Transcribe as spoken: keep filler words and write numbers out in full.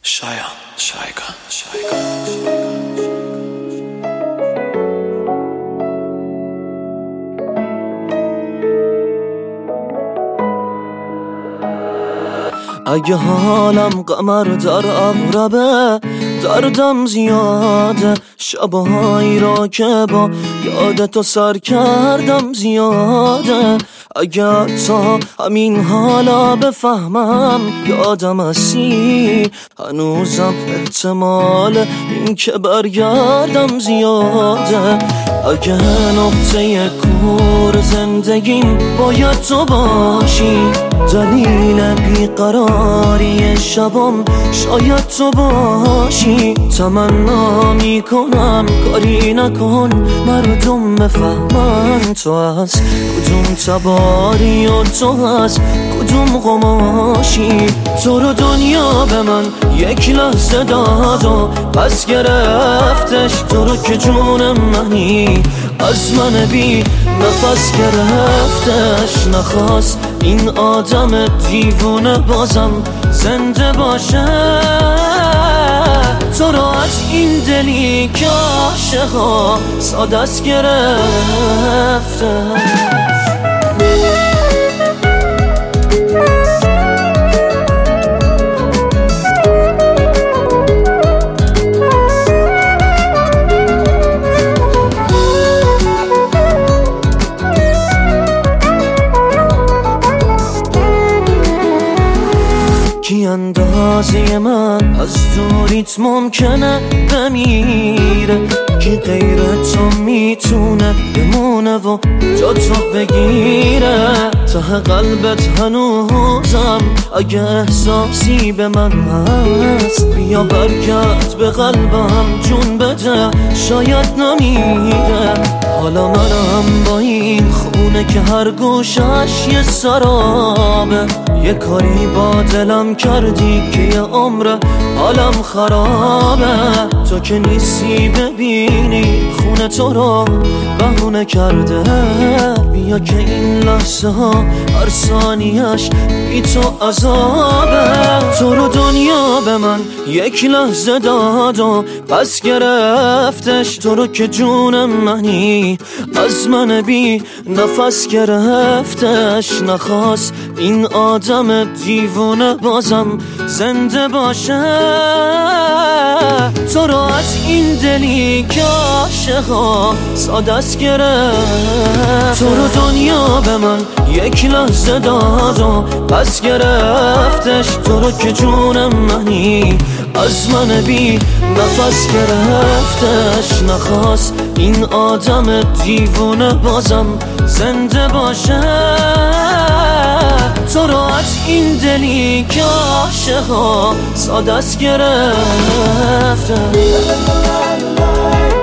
شایان شایگان شایگان اگه حالم قمر در اغربه، دردم زیاده، شبهایی را که با یاد تو سر کردم زیاده. اگه تا همین حالا بفهمم یادم هستی، هنوزم احتمال این که برگردم زیاده. اگه نقطه کور زندگیم باید تو باشی، دلیل بیقراری شبم شاید تو باشی. تمنا میکنم کاری نکن مردم بفهمن تو از کدوم تباری و تو از کدوم قماشی. تو رو دنیا به من یک لحظه داد و پس گرفتش، تو رو که جون منی از من بی نفس گرفتش. نخواست این آدم دیوونه بازم زنده باشه، تو رو از این دلی که عاشقا ساده است گرفته. کی اندازه من از دوریت ممکنه بمیره، کی غیر تو میتونه بمونه و جا تو بگیره. ته قلبت هنوزم اگه احساسی به من هست، بیا برگرد به قلبم جون بده شاید نمیره. حالا منم با این خونه که هر گوشش یه سرابه، یه کاری با دلم کردی که یه عمر حالم خرابه. تو که نیستی ببینی خونه تو رو بهونه کرده، بیا که این لحظه ها هر ثانیش بی تو عذابه. تو رو دنیا به من یک لحظه داد و پس گرفتش، تو رو که جون منی از من بی نفس گرفتش. نخواست این آدم دیوونه بازم زنده باشه، تو رو از این دلی که عاشقا ساده است گرفت. تو رو دنیا به من یک لحظه داد و پس گرفتش، تو رو که جون منی از من بی نفس گرفتش. نخواست این آدم دیوونه بازم زنده باشه، تو رو از این دلی که عاشقا ساده است گرفته.